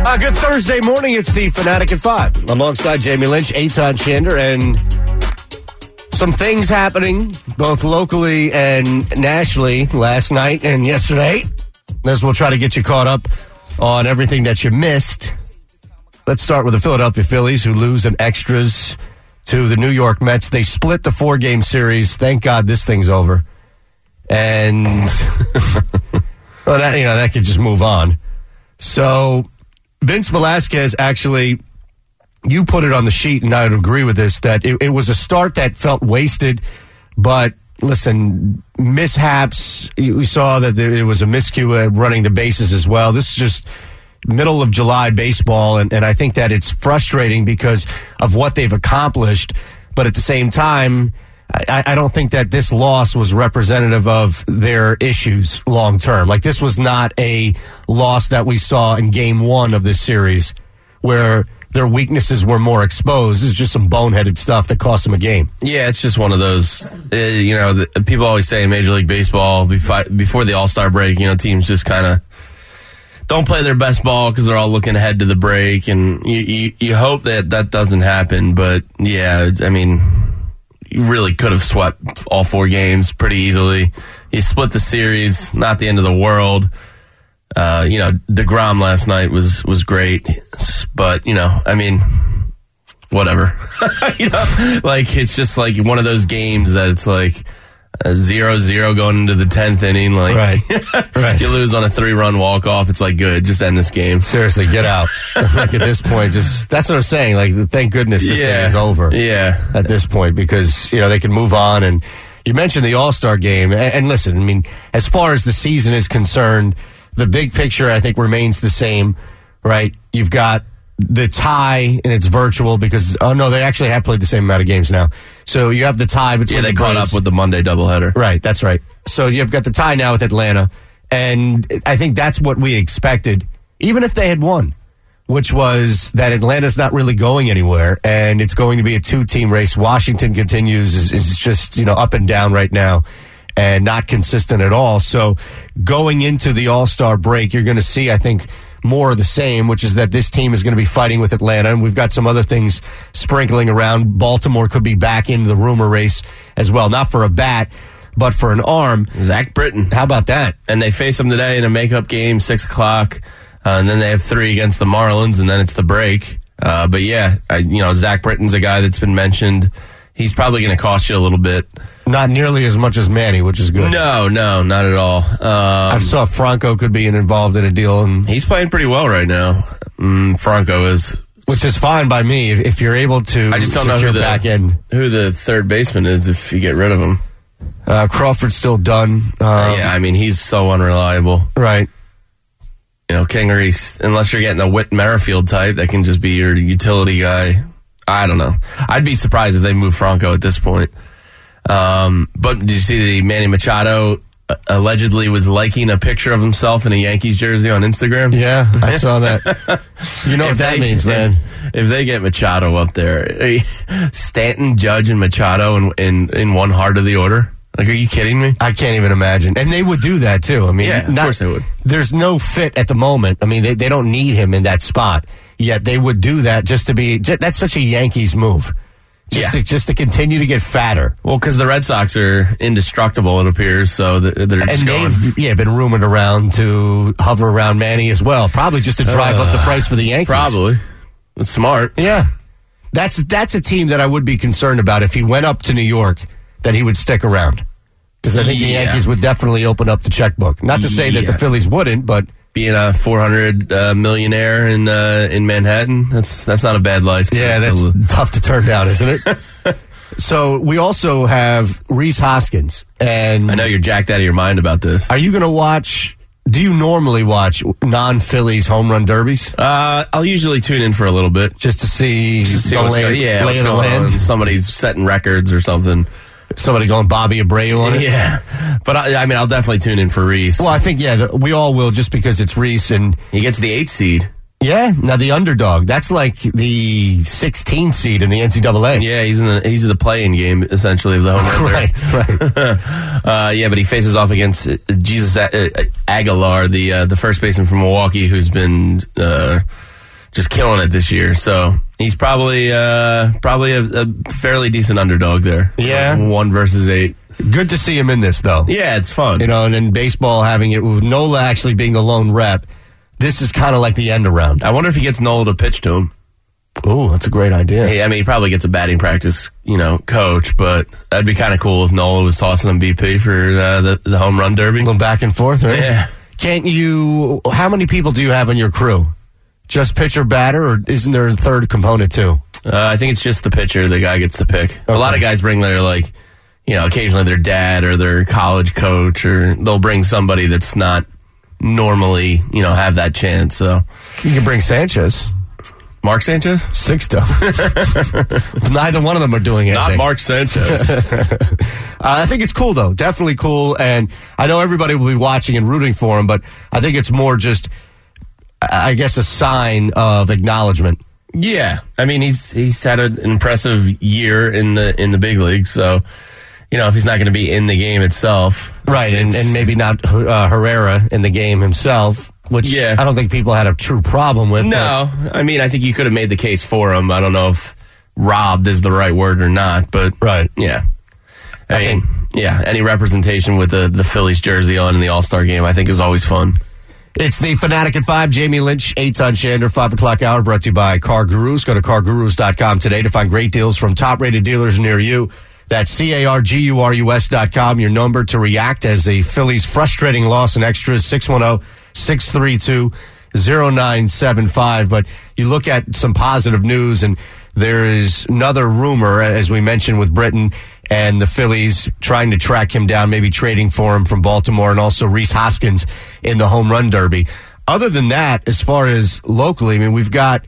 Good Thursday morning. It's the Fanatic at 5. Alongside Jamie Lynch, Eitan Shander, and some things happening both locally and nationally last night and yesterday. As we'll try to get you caught up on everything that you missed. Let's start with the Philadelphia Phillies, who lose in extras to the New York Mets. They split the 4-game series. Thank God this thing's over. And well, that could just move on. So Vince Velasquez, actually, you put it on the sheet, and I would agree with this, that it was a start that felt wasted. But listen, mishaps, we saw that it was a miscue at running the bases as well. This is just middle of July baseball, and I think that it's frustrating because of what they've accomplished. But at the same time, I don't think that this loss was representative of their issues long term. Like, this was not a loss that we saw in game one of this series where their weaknesses were more exposed. This is just some boneheaded stuff that cost them a game. Yeah, it's just one of those, people always say in Major League Baseball before the All-Star break, teams just kind of don't play their best ball because they're all looking ahead to the break, and you hope that doesn't happen. But, yeah, I mean, you really could have swept all 4 games pretty easily. You split the series, not the end of the world. DeGrom last night was great, but, whatever. It's just like one of those games that it's like 0-0 going into the 10th inning. Like, right. You lose on a 3-run walk-off. It's like, good, just end this game. Seriously, get out. Like, at this point, that's what I'm saying. Like, thank goodness this thing is over. Yeah. At this point, because, they can move on. And you mentioned the All-Star game. And listen, I mean, as far as the season is concerned, the big picture, I think, remains the same, right? You've got the tie, and it's virtual because, they actually have played the same amount of games now. So you have the tie between they caught up with the Monday doubleheader. Right, that's right. So you've got the tie now with Atlanta, and I think that's what we expected, even if they had won, which was that Atlanta's not really going anywhere, and it's going to be a 2-team race. Washington continues, is just, up and down right now, and not consistent at all. So going into the All-Star break, you're going to see, I think, more of the same, which is that this team is going to be fighting with Atlanta, and we've got some other things sprinkling around. Baltimore could be back in the rumor race as well, not for a bat, but for an arm. Zach Britton. How about that? And they face him today in a makeup game, 6 o'clock, and then they have 3 against the Marlins, and then it's the break. But yeah, Zach Britton's a guy that's been mentioned. He's probably going to cost you a little bit. Not nearly as much as Manny, which is good. No, not at all. I saw Franco could be involved in a deal. And he's playing pretty well right now. Franco is. Which is fine by me if you're able to. I just don't know who the third baseman is if you get rid of him. Crawford's still done. He's so unreliable. Right. Kingery, unless you're getting a Whit Merrifield type, that can just be your utility guy. I don't know. I'd be surprised if they move Franco at this point. But did you see the Manny Machado allegedly was liking a picture of himself in a Yankees jersey on Instagram? Yeah, I saw that. You know what that means, man. If they get Machado up there, Stanton, Judge, and Machado in one heart of the order. Like, are you kidding me? I can't even imagine. And they would do that, too. I mean, yeah, of course they would. There's no fit at the moment. I mean, they don't need him in that spot. Yet they would do that just to be... That's such a Yankees move. Just to continue to get fatter. Well, because the Red Sox are indestructible, it appears, so they're just they've been rumored around to hover around Manny as well. Probably just to drive up the price for the Yankees. Probably. It's smart. Yeah. That's a team that I would be concerned about if he went up to New York, that he would stick around. Because I think the Yankees would definitely open up the checkbook. Not to say that the Phillies wouldn't, but... Being a 400 millionaire in Manhattan, that's not a bad life. That's tough to turn down, isn't it? So we also have Rhys Hoskins, and I know you're jacked out of your mind about this. Are you going to watch? Do you normally watch non-Phillies home run derbies? I'll usually tune in for a little bit just to see what's going on. Somebody's setting records or something. Somebody going Bobby Abreu on it? Yeah. But, I'll definitely tune in for Rhys. Well, I think, we all will just because it's Rhys. And he gets the 8th seed. Yeah, now the underdog. That's like the 16th seed in the NCAA. Yeah, he's in the play-in game, essentially, of the home run. Right. But he faces off against Jesus Aguilar, the first baseman from Milwaukee, who's been just killing it this year. So he's probably a fairly decent underdog there. Yeah. 1 versus 8. Good to see him in this, though. Yeah, it's fun. And in baseball, having it with Nola actually being the lone rep, this is kind of like the end around. I wonder if he gets Nola to pitch to him. Oh, that's a great idea. Hey, I mean, he probably gets a batting practice, coach, but that'd be kind of cool if Nola was tossing him BP for the home run derby. A little back and forth, right? Yeah. How many people do you have on your crew? Just pitcher, batter, or isn't there a third component too? I think it's just the pitcher. The guy gets to pick. Okay. A lot of guys bring their, occasionally their dad or their college coach, or they'll bring somebody that's not normally, have that chance. So you can bring Sanchez. Mark Sanchez? Sixto. Neither one of them are doing anything. Not Mark Sanchez. I think it's cool, though. Definitely cool. And I know everybody will be watching and rooting for him, but I think it's more just, I guess, a sign of acknowledgement. Yeah. I mean, he's had an impressive year in the big leagues, so if he's not going to be in the game itself. Right, and maybe not Herrera in the game himself. Which I don't think people had a true problem with. No, I mean, I think you could have made the case for him. I don't know if robbed is the right word or not, but right, yeah. I mean, any representation with the Phillies jersey on in the All-Star game, I think is always fun. It's the Fanatic at 5. Jamie Lynch, 8 on Shander, 5 o'clock hour, brought to you by Car Gurus. Go to cargurus.com today to find great deals from top-rated dealers near you. That's CARGURUS.com. Your number to react as the Phillies' frustrating loss in extras, 610-632-0975. But you look at some positive news, and there is another rumor, as we mentioned, with Britton and the Phillies trying to track him down, maybe trading for him from Baltimore, and also Rhys Hoskins in the home run derby. Other than that, as far as locally, I mean, we've got,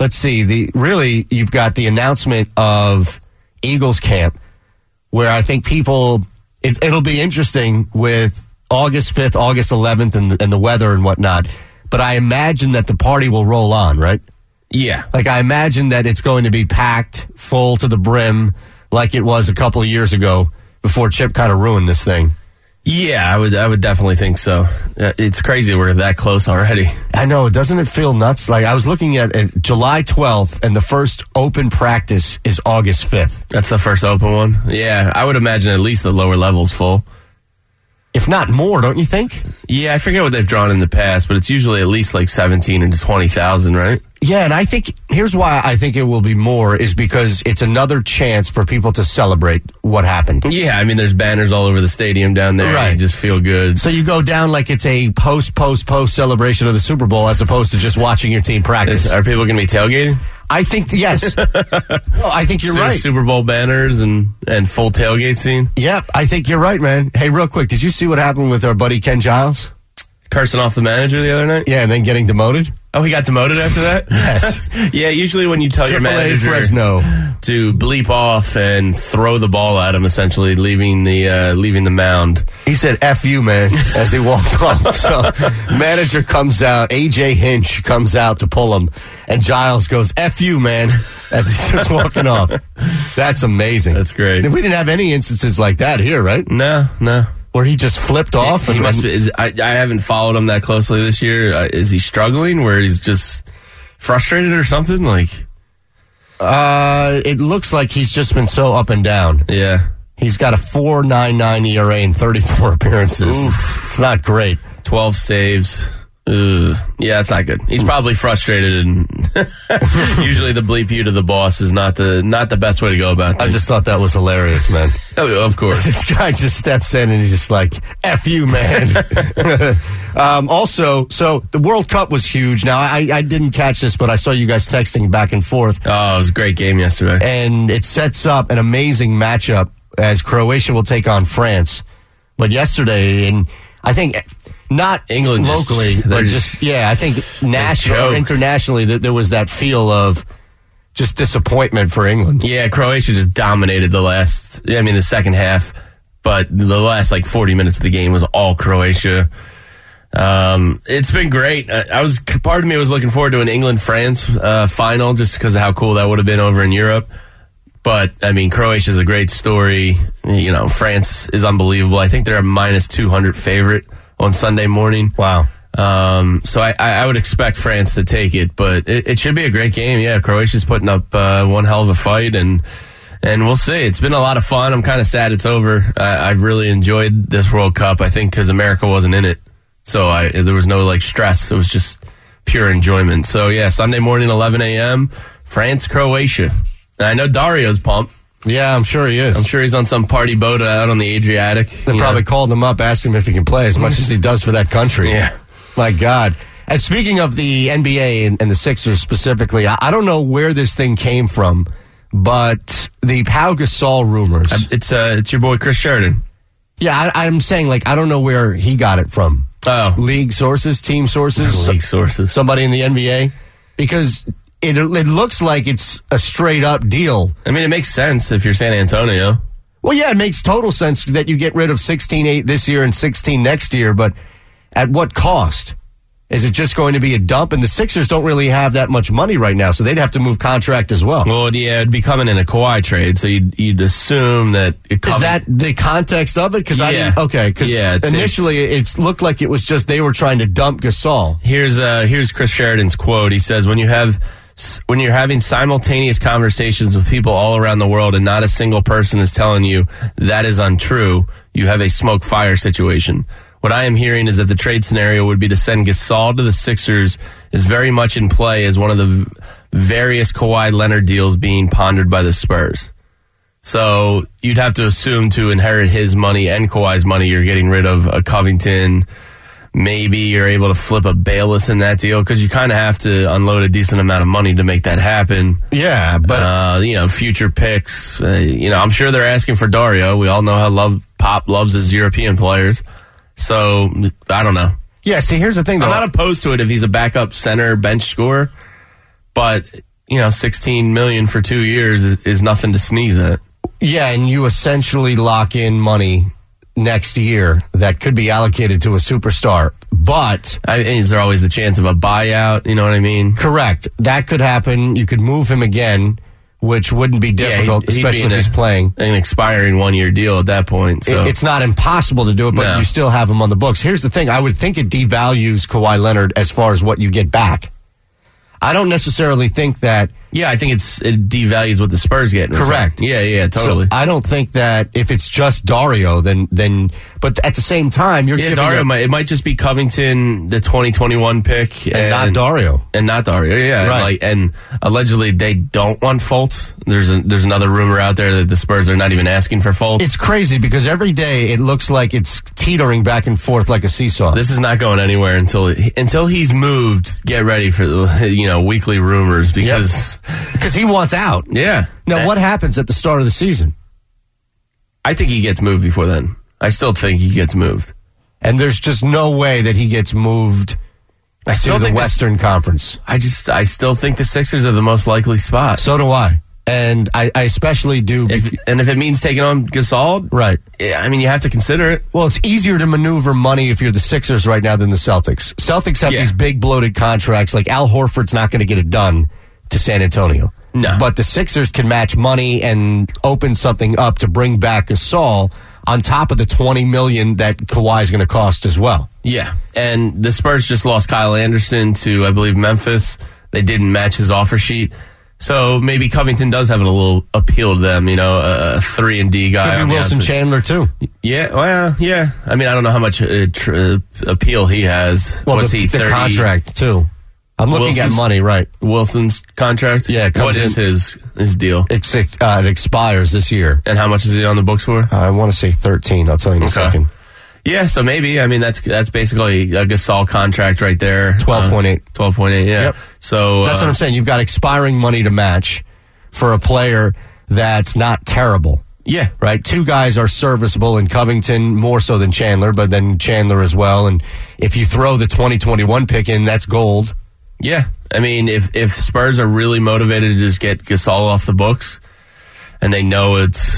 you've got the announcement of Eagles camp, where I think it'll be interesting with August 5th, August 11th, and the weather and whatnot. But I imagine that the party will roll on, right? Yeah. I imagine that it's going to be packed full to the brim like it was a couple of years ago before Chip kind of ruined this thing. Yeah, I would definitely think so. It's crazy we're that close already. I know. Doesn't it feel nuts? I was looking at July 12th, and the first open practice is August 5th. That's the first open one? Yeah, I would imagine at least the lower level's full. If not more, don't you think? Yeah, I forget what they've drawn in the past, but it's usually at least 17 to 20,000, right? Yeah, and I think here's why I think it will be more is because it's another chance for people to celebrate what happened. Yeah, I mean, there's banners all over the stadium down there. Right. You just feel good. So you go down like it's a post celebration of the Super Bowl as opposed to just watching your team practice. Are people going to be tailgating? I think, yes. I think you're right. Super Bowl banners and full tailgate scene? Yep, I think you're right, man. Hey, real quick, did you see what happened with our buddy Ken Giles? Cursing off the manager the other night? Yeah, and then getting demoted? Oh, he got demoted after that? Yes. Yeah, usually when you tell your manager Fresno to bleep off and throw the ball at him, essentially leaving the mound. He said, F you, man, as he walked off. So manager comes out, A.J. Hinch comes out to pull him, and Giles goes, F you, man, as he's just walking off. That's amazing. That's great. We didn't have any instances like that here, right? No. Where he just flipped off? He must be, I haven't followed him that closely this year. Is he struggling where he's just frustrated or something? It looks like he's just been so up and down. Yeah. He's got a 4.99 ERA in 34 appearances. Oof. It's not great. 12 saves. Yeah, it's not good. He's probably frustrated, and usually the bleep you to the boss is not the best way to go about things. I just thought that was hilarious, man. Oh, of course. This guy just steps in and he's just like, F you, man. Also, so the World Cup was huge. Now, I didn't catch this, but I saw you guys texting back and forth. Oh, it was a great game yesterday. And it sets up an amazing matchup as Croatia will take on France. But yesterday, and I think not England locally, but I think national or internationally, that there was that feel of just disappointment for England. Yeah, Croatia just dominated the second half, but the last 40 minutes of the game was all Croatia. It's been great. Part of me was looking forward to an England-France final just because of how cool that would have been over in Europe. But, I mean, Croatia's a great story. France is unbelievable. I think they're a -200 favorite on Sunday morning. Wow. So I would expect France to take it, but it should be a great game. Yeah, Croatia's putting up one hell of a fight, and we'll see. It's been a lot of fun. I'm kind of sad it's over. I've really enjoyed this World Cup, I think, because America wasn't in it. So there was no stress. It was just pure enjoyment. So yeah, Sunday morning, 11 a.m., France, Croatia. And I know Dario's pumped. Yeah, I'm sure he is. I'm sure he's on some party boat out on the Adriatic. They probably called him up, asked him if he can play as much as he does for that country. Yeah. My God. And speaking of the NBA and the Sixers specifically, I don't know where this thing came from, but the Pau Gasol rumors. It's your boy Chris Sheridan. Yeah, I'm saying, I don't know where he got it from. Oh. League sources, team sources? League sources. Somebody in the NBA? Because it looks like it's a straight-up deal. I mean, it makes sense if you're San Antonio. Well, yeah, it makes total sense that you get rid of 16-8 this year and 16 next year, but at what cost? Is it just going to be a dump? And the Sixers don't really have that much money right now, so they'd have to move contract as well. Well, yeah, it'd be coming in a Kawhi trade, so you'd assume that it comes. Is that the context of it? Because initially it looked like it was just they were trying to dump Gasol. Here's Chris Sheridan's quote. He says, when you're having simultaneous conversations with people all around the world and not a single person is telling you that is untrue, you have a smoke fire situation. What I am hearing is that the trade scenario would be to send Gasol to the Sixers is very much in play as one of the various Kawhi Leonard deals being pondered by the Spurs. So you'd have to assume to inherit his money and Kawhi's money, you're getting rid of a Covington. Maybe you're able to flip a Bayless in that deal because you kind of have to unload a decent amount of money to make that happen. Yeah, but future picks. I'm sure they're asking for Dario. We all know how Pop loves his European players. So, I don't know. Yeah, see, here's the thing, though. I'm not opposed to it if he's a backup center bench scorer, but, $16 million for 2 years is nothing to sneeze at. Yeah, and you essentially lock in money next year that could be allocated to a superstar, but... is there always the chance of a buyout? You know what I mean? Correct. That could happen. You could move him again, which wouldn't be difficult, especially if he's playing. An expiring 1-year deal at that point. So. It's not impossible to do it, but you still have him on the books. Here's the thing. I would think it devalues Kawhi Leonard as far as what you get back. I don't necessarily think that... Yeah, I think it devalues what the Spurs get. Correct. Yeah, totally. So I don't think that if it's just Dario, then but at the same time, you're giving... Dario, it might just be Covington, the 2021 pick. And not Dario. And not Dario, yeah. Right. And allegedly they don't want Fultz. There's another rumor out there that the Spurs are not even asking for Fultz. It's crazy because every day it looks like it's teetering back and forth like a seesaw. This is not going anywhere until he's moved. Get ready for weekly rumors because... Because he wants out. Yeah. Now, what happens at the start of the season? I think he gets moved before then. I still think he gets moved. And there's just no way that he gets moved to the Western Conference. I still think the Sixers are the most likely spot. So do I. And I especially do. If it means taking on Gasol, right? I mean, you have to consider it. Well, it's easier to maneuver money if you're the Sixers right now than the Celtics. Celtics have these big bloated contracts. Like Al Horford's not going to get it done to San Antonio. No. But the Sixers can match money and open something up to bring back Gasol on top of the $20 million that Kawhi is going to cost as well. Yeah. And the Spurs just lost Kyle Anderson to, I believe, Memphis. They didn't match his offer sheet. So maybe Covington does have a little appeal to them, a 3-and-D guy. Could be Wilson Chandler, too. Yeah, well, yeah. I mean, I don't know how much appeal he has. Well, What's he, 30? The contract, too. I'm looking at money, right? Wilson's contract? Yeah. What is his deal? It expires this year. And how much is he on the books for? I want to say 13. I'll tell you in a second. Yeah, so maybe. I mean, that's basically a Gasol contract right there. 12.8. 12.8, yeah. Yep. So that's what I'm saying. You've got expiring money to match for a player that's not terrible. Yeah. Right? Two guys are serviceable in Covington, more so than Chandler, but then Chandler as well. And if you throw the 2021 pick in, that's gold. Yeah. I mean, if Spurs are really motivated to just get Gasol off the books and they know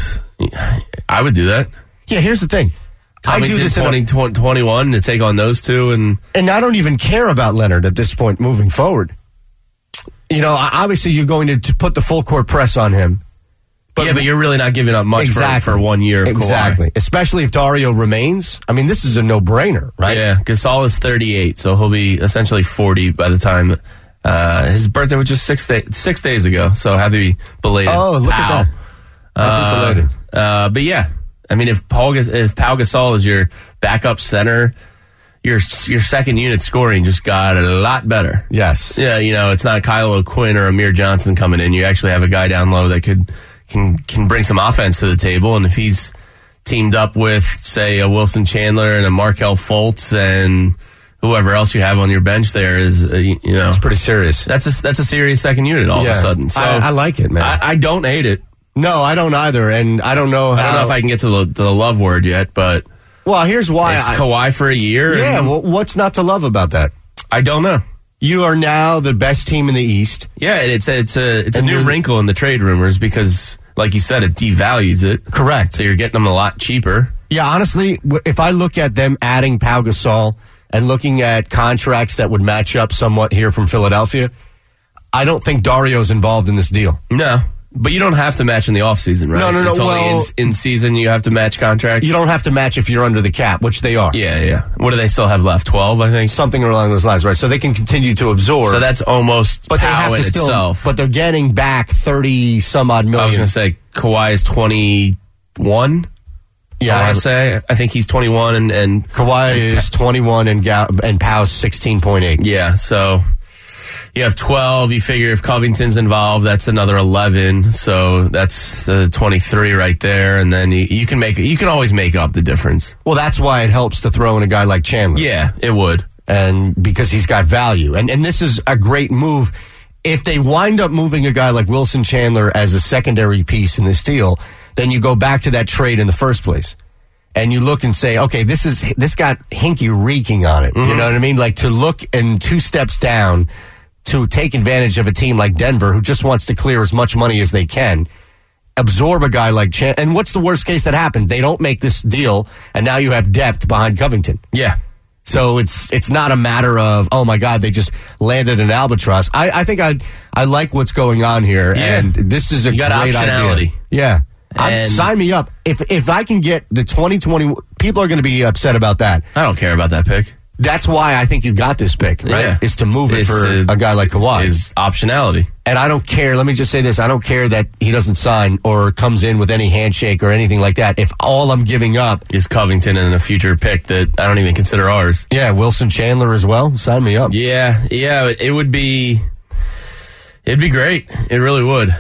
I would do that. Yeah, here's the thing. Covington, I do this 2021 to take on those two. And I don't even care about Leonard at this point moving forward. Obviously you're going to put the full court press on him. But you're really not giving up much for 1 year of Kawhi. Exactly. Especially if Dario remains. I mean, this is a no-brainer, right? Yeah, Gasol is 38, so he'll be essentially 40 by the time his birthday was just 6 days ago, so happy belated. Oh, look at that. Happy belated. But yeah, I mean, if Pau Gasol is your backup center, your second unit scoring just got a lot better. Yes. Yeah, it's not Kyle O'Quinn or Amir Johnson coming in. You actually have a guy down low that can bring some offense to the table, and if he's teamed up with, say, a Wilson Chandler and a Markelle Fultz and whoever else you have on your bench there is, it's pretty serious. That's a serious second unit all of a sudden. So I like it, man. I don't hate it. No, I don't either, and I don't know if I can get to the love word yet, but well, here's why. It's Kawhi for a year. Yeah, well, what's not to love about that? I don't know. You are now the best team in the East. Yeah, it's a new wrinkle in the trade rumors because, like you said, it devalues it. Correct. So you're getting them a lot cheaper. Yeah, honestly, if I look at them adding Pau Gasol and looking at contracts that would match up somewhat here from Philadelphia, I don't think Dario's involved in this deal. No. But you don't have to match in the offseason, right? No. It's only in season you have to match contracts? You don't have to match if you're under the cap, which they are. Yeah. What do they still have left? 12, I think? Something along those lines, right? So they can continue to absorb. So that's almost but they have in to still, itself. But they're getting back 30-some-odd million. I was going to say, Kawhi is 21. Yeah, I want to say. I think he's 21 and Kawhi is 21 and Pau's 16.8. Yeah, so you have 12. You figure if Covington's involved, that's another 11. So that's 23 right there. And then you can always make up the difference. Well, that's why it helps to throw in a guy like Chandler. Yeah, it would. And because he's got value. And this is a great move. If they wind up moving a guy like Wilson Chandler as a secondary piece in this deal, then you go back to that trade in the first place. And you look and say, okay, this got hinky reeking on it. Mm-hmm. You know what I mean? Like to look and 2 steps down to take advantage of a team like Denver who just wants to clear as much money as they can, absorb a guy like Chandler. And what's the worst case that happened? They don't make this deal, and now you have depth behind Covington. Yeah. So it's not a matter of, oh my God, they just landed an albatross. I think I like what's going on here, and this is a great idea. Yeah. Sign me up. If I can get the 2020, people are going to be upset about that. I don't care about that pick. That's why I think you got this pick, right? Yeah. Is to move it for a guy like Kawhi. Is optionality. And I don't care. Let me just say this. I don't care that he doesn't sign or comes in with any handshake or anything like that. If all I'm giving up is Covington and a future pick that I don't even consider ours. Yeah, Wilson Chandler as well. Sign me up. Yeah, it'd be great. It really would.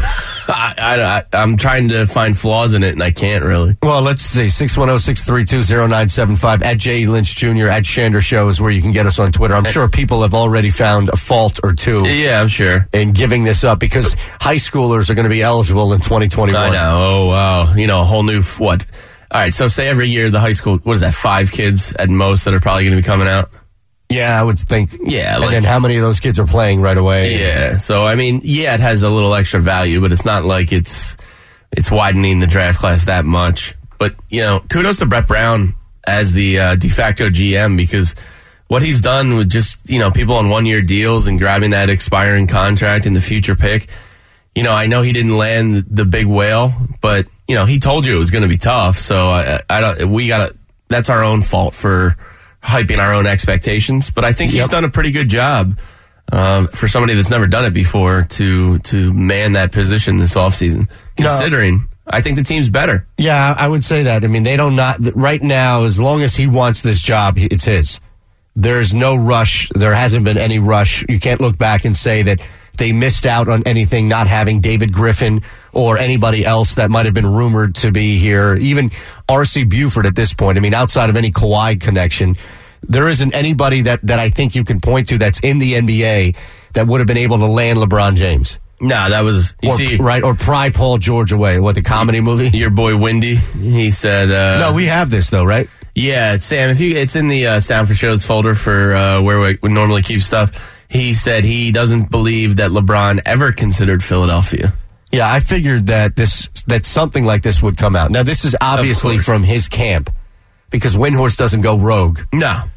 I'm trying to find flaws in it, and I can't really. Well, let's see. 610-632-0975 at J. Lynch Jr. at Shander Show is where you can get us on Twitter. I'm sure people have already found a fault or two. Yeah, I'm sure. In giving this up because high schoolers are going to be eligible in 2021. I know. Oh, wow. A whole new, what? All right, so say every year the high school, what is that, 5 kids at most that are probably going to be coming out? Yeah, I would think. Yeah. And then how many of those kids are playing right away? Yeah. So, I mean, it has a little extra value, but it's not like it's widening the draft class that much. But, kudos to Brett Brown as the de facto GM because what he's done with just, people on 1-year deals and grabbing that expiring contract and the future pick. I know he didn't land the big whale, but, he told you it was going to be tough. So that's our own fault for hyping our own expectations, but I think he's done a pretty good job for somebody that's never done it before to man that position this offseason. Considering, I think the team's better. Yeah, I would say that. I mean, they don't right now, as long as he wants this job, it's his. There's no rush. There hasn't been any rush. You can't look back and say that they missed out on anything, not having David Griffin or anybody else that might have been rumored to be here. Even R.C. Buford at this point. I mean, outside of any Kawhi connection, there isn't anybody that I think you can point to that's in the NBA that would have been able to land LeBron James. No, that was, or pry Paul George away. What, the comedy movie? Your boy Windy, he said... no, we have this though, right? Yeah, Sam, it's in the Sound for Shows folder for where we normally keep stuff. He said he doesn't believe that LeBron ever considered Philadelphia. Yeah, I figured that something like this would come out. Now, this is obviously from his camp because Windhorst doesn't go rogue. No.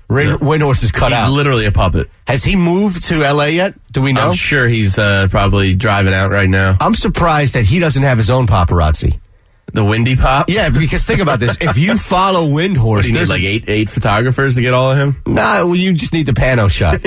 Windhorst is cut out. He's literally a puppet. Has he moved to L.A. yet? Do we know? I'm sure he's probably driving out right now. I'm surprised that he doesn't have his own paparazzi. The Windy Pop? Yeah, because think about this. If you follow Windhorst, do you need like eight photographers to get all of him? Nah, well, you just need the pano shot.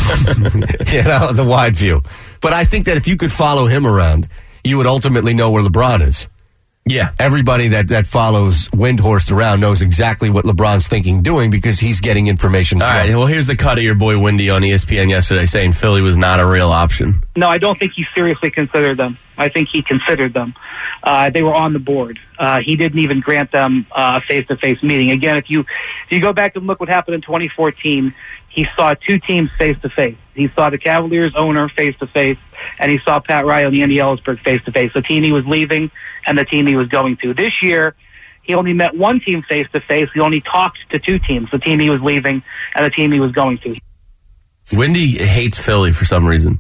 The wide view. But I think that if you could follow him around, you would ultimately know where LeBron is. Yeah. Everybody that follows Windhorst around knows exactly what LeBron's thinking doing because he's getting information. All right, well, here's the cut of your boy Windy on ESPN yesterday saying Philly was not a real option. No, I don't think he seriously considered them. I think he considered them. They were on the board. He didn't even grant them a face-to-face meeting. Again, if you go back and look what happened in 2014, he saw two teams face-to-face. He saw the Cavaliers owner face-to-face, and he saw Pat Riley and Andy Ellisberg face-to-face, the team he was leaving and the team he was going to. This year, he only met one team face-to-face. He only talked to two teams, the team he was leaving and the team he was going to. Windy hates Philly for some reason.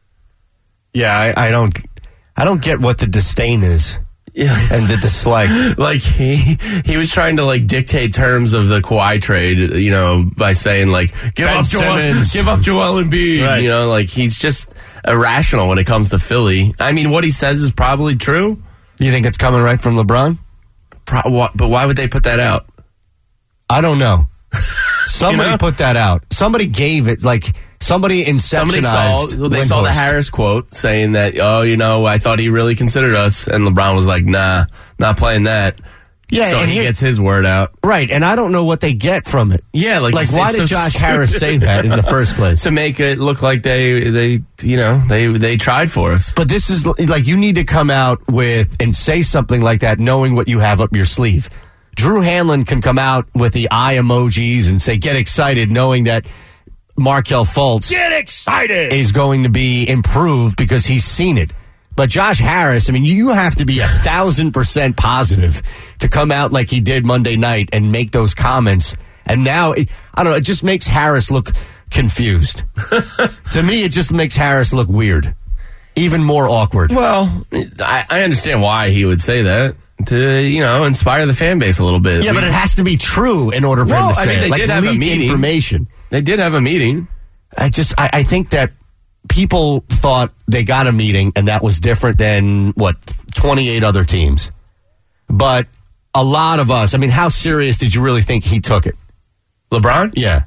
Yeah, I don't get what the disdain is. Yeah. And the dislike. Like he was trying to like dictate terms of the Kawhi trade, by saying like give up Joel Embiid. Right. Like he's just irrational when it comes to Philly. I mean, what he says is probably true. You think it's coming right from LeBron? But why would they put that out? I don't know. Somebody put that out. Somebody gave it like. Somebody inceptionized. They saw the Harris quote saying that, I thought he really considered us. And LeBron was like, nah, not playing that. Yeah, so he gets his word out. Right, and I don't know what they get from it. Yeah, like why did Josh Harris say that in the first place? To make it look like they tried for us. But this is like you need to come out with and say something like that knowing what you have up your sleeve. Drew Hanlon can come out with the eye emojis and say, get excited, knowing that Markelle Fultz get excited is going to be improved because he's seen it. But Josh Harris, I mean, you have to be 1,000% positive to come out like he did Monday night and make those comments. And now, I don't know, it just makes Harris look confused. To me, it just makes Harris look weird. Even more awkward. Well, I understand why he would say that. To, inspire the fan base a little bit. Yeah, but it has to be true in order for him to say it. They did have a meeting. Information. They did have a meeting. I think that people thought they got a meeting and that was different than, 28 other teams. But a lot of us, I mean, how serious did you really think he took it? LeBron? Yeah.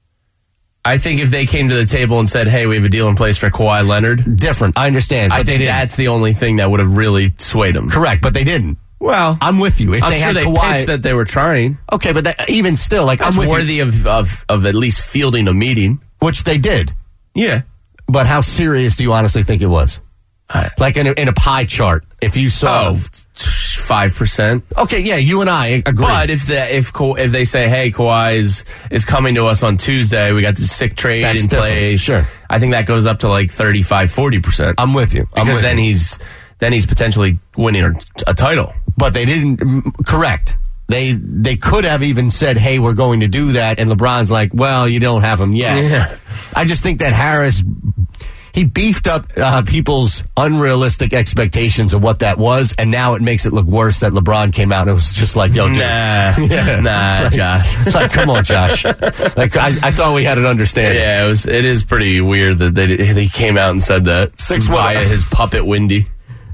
I think if they came to the table and said, hey, we have a deal in place for Kawhi Leonard. Different, I understand. I think that's the only thing that would have really swayed him. Correct, but they didn't. Well, I'm with you. If I'm sure they pitched that they were trying. Okay, but even still, like that's worthy of at least fielding a meeting, which they did. Yeah, but how serious do you honestly think it was? Like in a pie chart, if you saw 5%. Okay, yeah, you and I agree. But if they say, hey, Kawhi is coming to us on Tuesday, we got this sick trade in place. Sure, I think that goes up to like 35-40%. I'm with you because then he's potentially winning a title. But they didn't. Correct. They could have even said, hey, we're going to do that. And LeBron's like, well, you don't have him yet. Yeah. I just think that Harris, he beefed up people's unrealistic expectations of what that was. And now it makes it look worse that LeBron came out and it was just like, yo, dude. Nah, Josh. Like, come on, Josh. Like, I thought we had an understanding. Yeah, it is pretty weird that they came out and said that via his puppet Windy.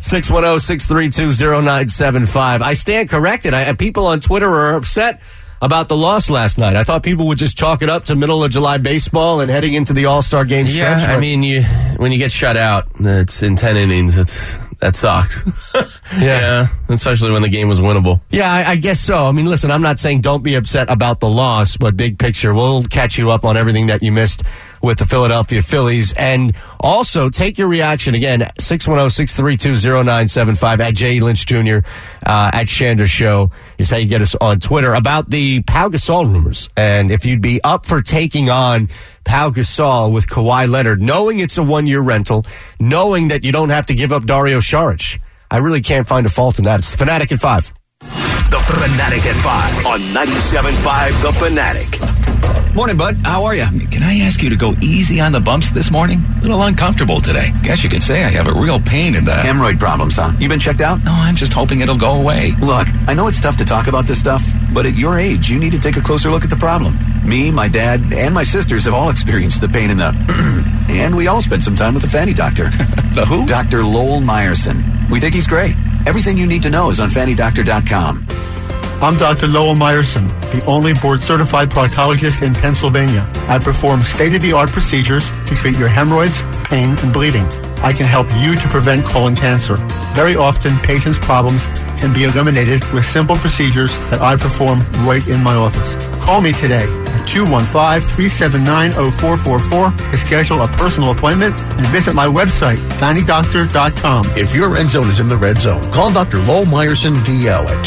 610-632-0975. I stand corrected. People on Twitter are upset about the loss last night. I thought people would just chalk it up to middle of July baseball and heading into the All-Star game stretch. Yeah, I mean, when you get shut out, it's in 10 innings. That sucks. Yeah, especially when the game was winnable. Yeah, I guess so. I mean, listen, I'm not saying don't be upset about the loss, but big picture, we'll catch you up on everything that you missed with the Philadelphia Phillies. And also, take your reaction again, 610-632-0975 at Jay Lynch Jr. At Shander Show is how you get us on Twitter about the Pau Gasol rumors. And if you'd be up for taking on Pau Gasol with Kawhi Leonard, knowing it's a one-year rental, knowing that you don't have to give up Dario Saric. I really can't find a fault in that. It's the Fanatic at 5. The Fanatic at 5 on 97.5 The Fanatic. Morning, bud. How are you? Can I ask you to go easy on the bumps this morning? A little uncomfortable today. Guess you could say I have a real pain in the... Hemorrhoid problems, huh? You been checked out? No, I'm just hoping it'll go away. Look, I know it's tough to talk about this stuff, But at your age, you need to take a closer look at the problem. Me, my dad, and my sisters have all experienced the pain in the... and we all spent some time with the Fanny doctor. The who? Dr. Lowell Meyerson. We think he's great. Everything you need to know is on FannyDoctor.com. I'm Dr. Lowell Meyerson, the only board-certified proctologist in Pennsylvania. I perform state-of-the-art procedures to treat your hemorrhoids, pain, and bleeding. I can help you to prevent colon cancer. Very often, patients' problems can be eliminated with simple procedures that I perform right in my office. Call me today at 215-379-0444 to schedule a personal appointment and visit my website, FannyDoctor.com. If your end zone is in the red zone, call Dr. Lowell Meyerson, DL at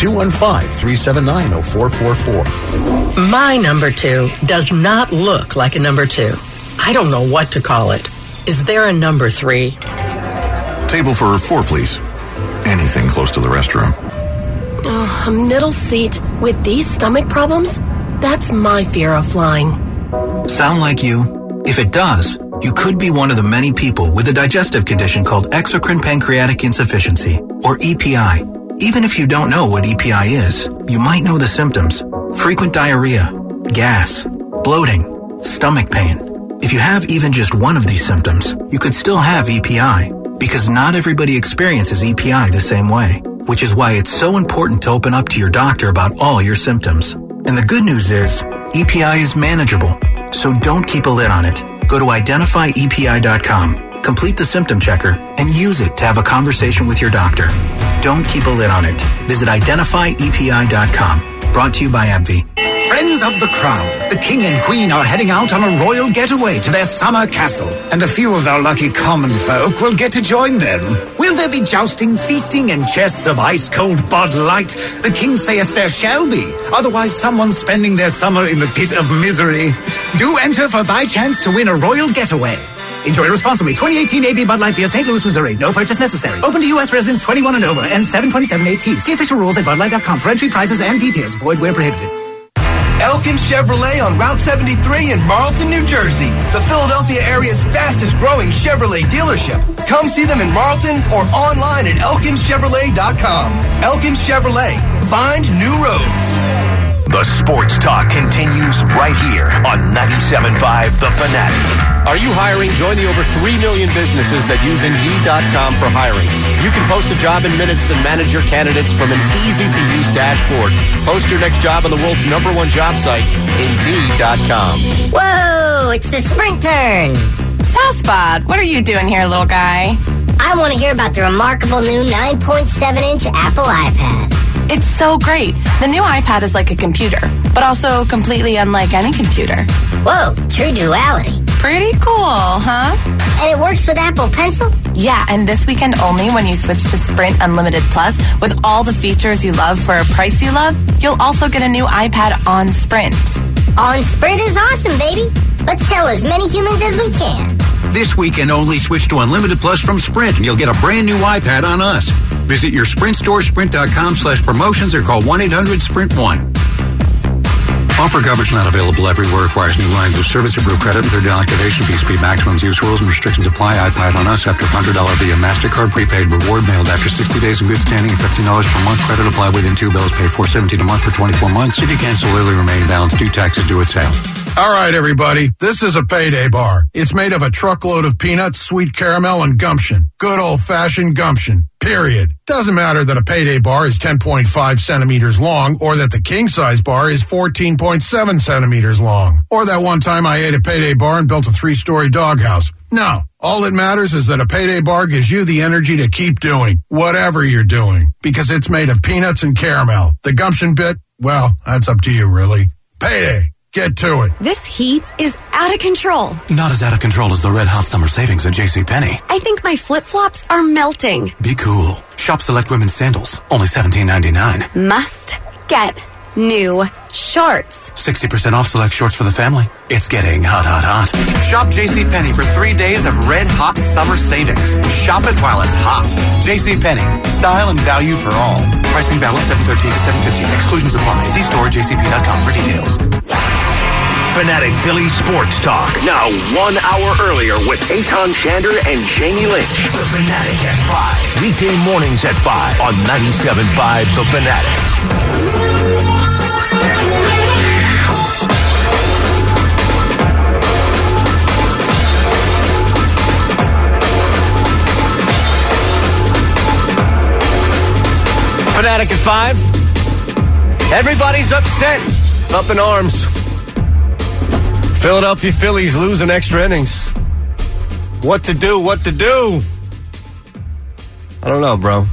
215-379-0444. My number 2 does not look like a number 2. I don't know what to call it. Is there a number 3? Table for 4, please. Anything close to the restroom. A middle seat with these stomach problems? That's my fear of flying. Sound like you? If it does, you could be one of the many people with a digestive condition called exocrine pancreatic insufficiency, or EPI. Even if you don't know what EPI is, you might know the symptoms. Frequent diarrhea, gas, bloating, stomach pain. If you have even just one of these symptoms, you could still have EPI, because not everybody experiences EPI the same way, which is why it's so important to open up to your doctor about all your symptoms. And the good news is, EPI is manageable, so don't keep a lid on it. Go to identifyepi.com, complete the symptom checker, and use it to have a conversation with your doctor. Don't keep a lid on it. Visit identifyepi.com. Brought to you by AbbVie. Friends of the crown, the king and queen are heading out on a royal getaway to their summer castle, and a few of our lucky common folk will get to join them. Will there be jousting, feasting, and chests of ice-cold Bud Light? The king saith there shall be, otherwise someone spending their summer in the pit of misery. Do enter for thy chance to win a royal getaway. Enjoy responsibly. 2018 AB Bud Light Beer, St. Louis, Missouri. No purchase necessary. Open to U.S. residents 21 and over and 7/27/18. See official rules at BudLight.com for entry, prices, and details. Void where prohibited. Elkin Chevrolet on Route 73 in Marlton, New Jersey. The Philadelphia area's fastest growing Chevrolet dealership. Come see them in Marlton or online at ElkinChevrolet.com. Elkin Chevrolet. Find new roads. The sports talk continues right here on 97.5 The Fanatic. Are you hiring? Join the over 3 million businesses that use Indeed.com for hiring. You can post a job in minutes and manage your candidates from an easy-to-use dashboard. Post your next job on the world's #1 job site, Indeed.com. Whoa, it's the Sprint turn. Sasspod, what are you doing here, little guy? I want to hear about the remarkable new 9.7-inch Apple iPad. It's so great. The new iPad is like a computer, but also completely unlike any computer. Whoa, true duality. Pretty cool, huh? And it works with Apple Pencil? Yeah, and this weekend only, when you switch to Sprint Unlimited Plus, with all the features you love for a price you love, you'll also get a new iPad on Sprint. On Sprint is awesome, baby. Let's tell as many humans as we can. This weekend only, switch to Unlimited Plus from Sprint and you'll get a brand new iPad on us. Visit your Sprint store, sprint.com/promotions, or call 1-800-SPRINT1. Offer coverage not available everywhere. Requires new lines of service, approved credit, and 30-day activation fee. Speed maximums, use rules and restrictions apply. iPad on us after $100 via MasterCard prepaid reward mailed after 60 days in good standing and $15 per month. Credit apply within 2 bills. Pay $4.17 a month for 24 months. If you cancel early, remaining balance due, taxes due at sale. All right, everybody. This is a payday bar. It's made of a truckload of peanuts, sweet caramel, and gumption. Good old-fashioned gumption. Period. Doesn't matter that a payday bar is 10.5 centimeters long, or that the king-size bar is 14.7 centimeters long, or that one time I ate a payday bar and built a 3-story doghouse. No. All that matters is that a payday bar gives you the energy to keep doing whatever you're doing, because it's made of peanuts and caramel. The gumption bit, well, that's up to you, really. Payday. Get to it. This heat is out of control. Not as out of control as the red hot summer savings at JCPenney. I think my flip-flops are melting. Be cool. Shop select women's sandals. Only $17.99. Must get new shorts. 60% off select shorts for the family. It's getting hot, hot, hot. Shop JCPenney for 3 days of red hot summer savings. Shop it while it's hot. JCPenney. Style and value for all. Pricing valid 7/13 to 7/15. Exclusions apply. See store jcp.com for details. Fanatic Philly Sports Talk. Now 1 hour earlier with Eitan Shander and Jamie Lynch. The Fanatic at 5. Weekday mornings at 5 on 97.5 The Fanatic. Fanatic at 5. Everybody's upset, up in arms. Philadelphia Phillies losing extra innings. What to do? I don't know, bro.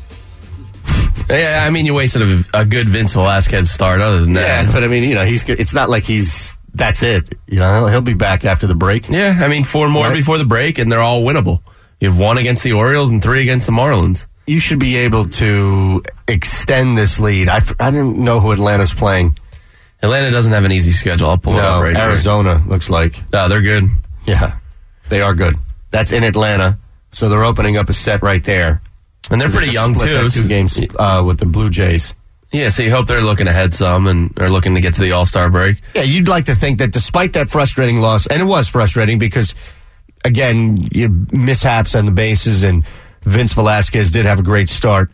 Yeah, I mean, you wasted a good Vince Velasquez start other than that. Yeah, but I mean, it's not like that's it. He'll be back after the break. Yeah, I mean, 4 more before the break, and they're all winnable. You have 1 against the Orioles and 3 against the Marlins. You should be able to extend this lead. I didn't know who Atlanta's playing. Atlanta doesn't have an easy schedule. I'll pull it up right here. Arizona looks like. No, they're good. Yeah, they are good. That's in Atlanta, so they're opening up a set right there. And they're pretty young, too. 2 games with the Blue Jays. Yeah, so you hope they're looking ahead some and are looking to get to the All-Star break. Yeah, you'd like to think that despite that frustrating loss, and it was frustrating because, again, mishaps on the bases, and Vince Velasquez did have a great start.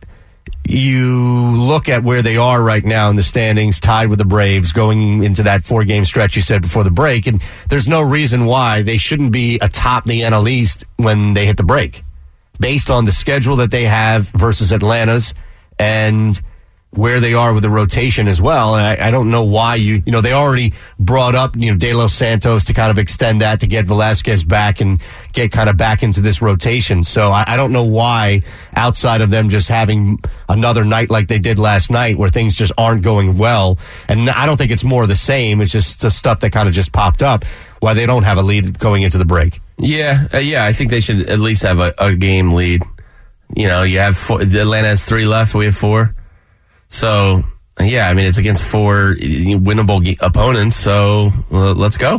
You look at where they are right now in the standings, tied with the Braves, going into that 4-game stretch you said before the break, and there's no reason why they shouldn't be atop the NL East when they hit the break, based on the schedule that they have versus Atlanta's and where they are with the rotation as well. And I don't know why they already brought up, De Los Santos to kind of extend that to get Velasquez back and get kind of back into this rotation. So I don't know why, outside of them just having another night like they did last night where things just aren't going well. And I don't think it's more of the same. It's just the stuff that kind of just popped up, why they don't have a lead going into the break. Yeah, I think they should at least have a game lead. You have 4, Atlanta has 3 left. We have 4. So, yeah, I mean, it's against 4 winnable opponents, so let's go.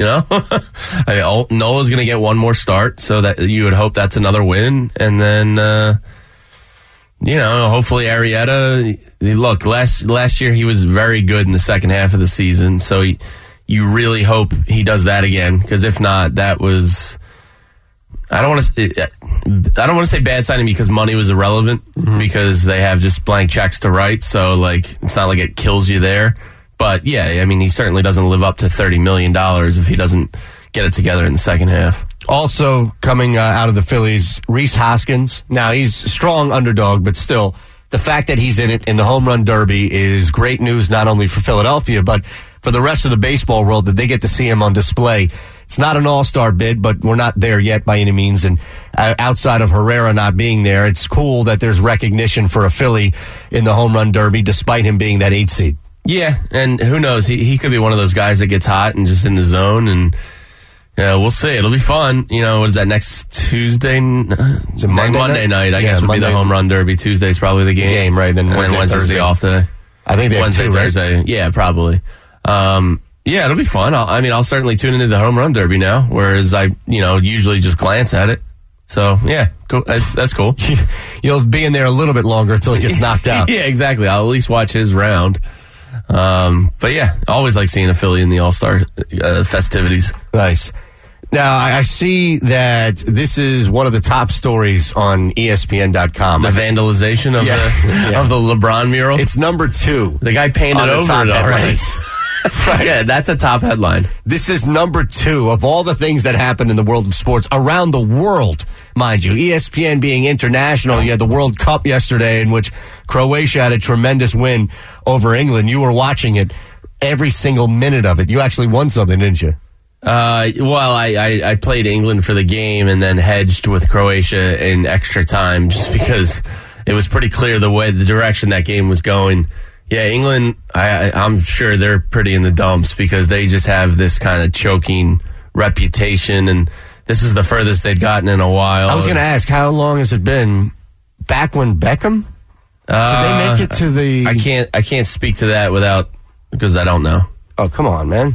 I mean, Nola's going to get 1 more start, so that you would hope that's another win. And then, hopefully Arrieta, look, last year he was very good in the second half of the season, so you really hope he does that again, because if not, that was... I don't want to say bad signing because money was irrelevant, because they have just blank checks to write. So it's not like it kills you there. But yeah, I mean, he certainly doesn't live up to $30 million if he doesn't get it together in the second half. Also coming out of the Phillies, Rhys Hoskins. Now he's a strong underdog, but still, the fact that he's in it in the home run derby is great news, not only for Philadelphia, but for the rest of the baseball world, that they get to see him on display. It's not an all-star bid, but we're not there yet by any means. And outside of Herrera not being there, it's cool that there's recognition for a Philly in the home run derby, despite him being that 8 seed. Yeah, and who knows? He could be one of those guys that gets hot and just in the zone, and we'll see. It'll be fun. What is that, next Tuesday? Is it Monday night? I guess would be the home run derby. Tuesday's probably the game. Right? Then Wednesday's the off day. I think they have Wednesday, 2, right? Thursday. Yeah, probably. Yeah, it'll be fun. I'll certainly tune into the home run derby now, whereas I, usually just glance at it. So, yeah, cool. That's cool. You'll be in there a little bit longer until he gets knocked out. Yeah, exactly. I'll at least watch his round. But yeah, I always like seeing a Philly in the All-Star festivities. Nice. Now, I see that this is one of the top stories on ESPN.com. The vandalization of of the LeBron mural? It's number 2. The guy painted over it already. Right. Yeah, that's a top headline. This is number 2 of all the things that happened in the world of sports around the world, mind you. ESPN being international, you had the World Cup yesterday in which Croatia had a tremendous win over England. You were watching it every single minute of it. You actually won something, didn't you? Well, I played England for the game and then hedged with Croatia in extra time just because it was pretty clear the direction that game was going. Yeah, England, I'm sure they're pretty in the dumps because they just have this kind of choking reputation, and this is the furthest they'd gotten in a while. I was going to ask, how long has it been? Back when Beckham? Did they make it to the... I can't speak to that because I don't know. Oh, come on, man.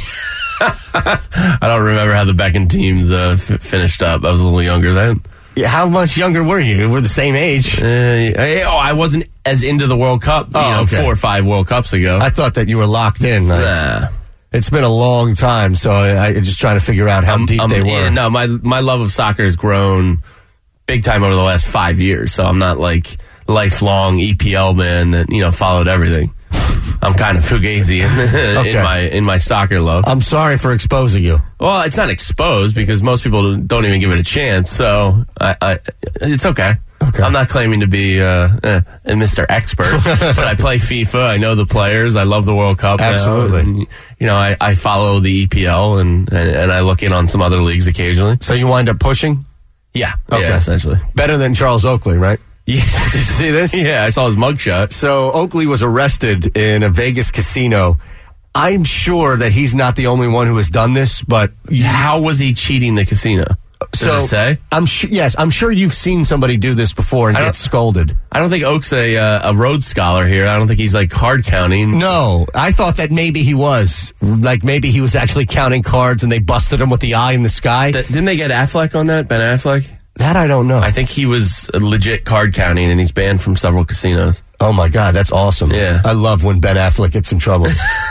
I don't remember how the Beckham teams finished up. I was a little younger then. Yeah, how much younger were you? We're the same age. I wasn't as into the World Cup, 4 or 5 World Cups ago. I thought that you were locked in. Nah. It's been a long time, so I'm just trying to figure out how deep they were. Yeah, no, my love of soccer has grown big time over the last 5 years, so I'm not like lifelong EPL man that, followed everything. I'm kind of fugazi in my soccer love. I'm sorry for exposing you. Well, it's not exposed because most people don't even give it a chance, so it's okay. Okay. I'm not claiming to be Mr. Expert, but I play FIFA. I know the players. I love the World Cup. Absolutely. Now. And, I follow the EPL and I look in on some other leagues occasionally. So you wind up pushing? Yeah. Okay. Yeah, essentially. Better than Charles Oakley, right? Yeah. Did you see this? Yeah, I saw his mugshot. So Oakley was arrested in a Vegas casino. I'm sure that he's not the only one who has done this, but how was he cheating the casino? Does it say? I'm sure you've seen somebody do this before and get scolded. I don't think Oak's a Rhodes Scholar here. I don't think he's like card counting. No, I thought that maybe he was. Like maybe he was actually counting cards and they busted him with the eye in the sky. Didn't they get Affleck on that? Ben Affleck? That I don't know. I think he was legit card counting and he's banned from several casinos. Oh my God, that's awesome. Yeah. I love when Ben Affleck gets in trouble.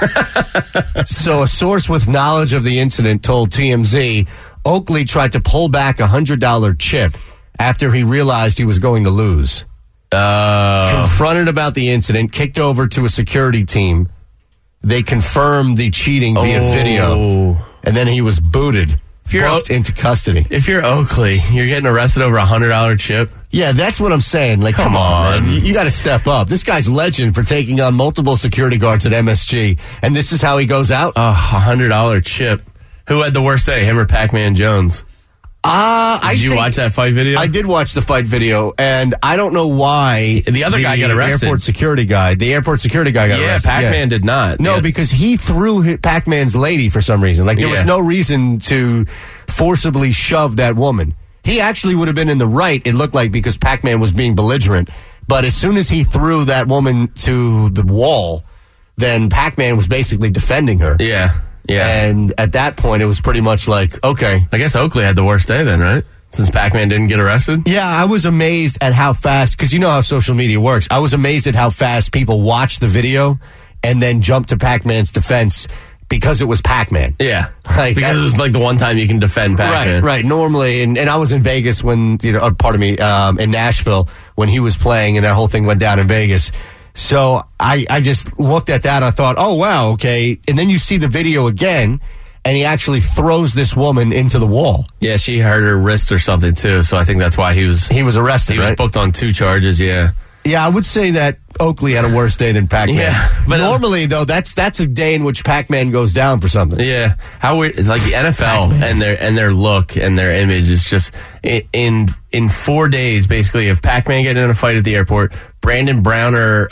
So a source with knowledge of the incident told TMZ Oakley tried to pull back a $100 chip after he realized he was going to lose. Confronted about the incident, kicked over to a security team. They confirmed the cheating via video, and then he was booted. Booked into custody. If you're Oakley, you're getting arrested over a $100 chip. Yeah, that's what I'm saying. Like, come on, man. You got to step up. This guy's legend for taking on multiple security guards at MSG, and this is how he goes out. $100 chip. Who had the worst day, him or Pac-Man Jones? Did you watch that fight video? I did watch the fight video, and I don't know why the other guy got arrested. The airport security guy got arrested. Pac-Man did not. No, because he threw Pac-Man's lady for some reason. Like, there was no reason to forcibly shove that woman. He actually would have been in the right, it looked like, because Pac-Man was being belligerent. But as soon as he threw that woman to the wall, then Pac-Man was basically defending her. Yeah. And at that point, it was pretty much like, okay. I guess Oakley had the worst day then, right? Since Pac-Man didn't get arrested? Yeah, I was amazed at how fast, because you know how social media works. I was amazed at how fast people watched the video and then jumped to Pac-Man's defense because it was Pac-Man. Yeah. Because it was like the one time you can defend Pac-Man. Right. Normally, and I was in Vegas when, in Nashville when he was playing and that whole thing went down in Vegas. So I just looked at that and I thought, oh, wow, okay. And then you see the video again, and he actually throws this woman into the wall. Yeah, she hurt her wrist or something, too. So I think that's why he was arrested, He was booked on 2 charges, yeah. Yeah, I would say that Oakley had a worse day than Pac-Man. Yeah, but normally, though, that's a day in which Pac-Man goes down for something. Yeah. How weird, like the NFL and their look and their image is just in 4 days, basically, of Pac-Man getting in a fight at the airport, Brandon Browner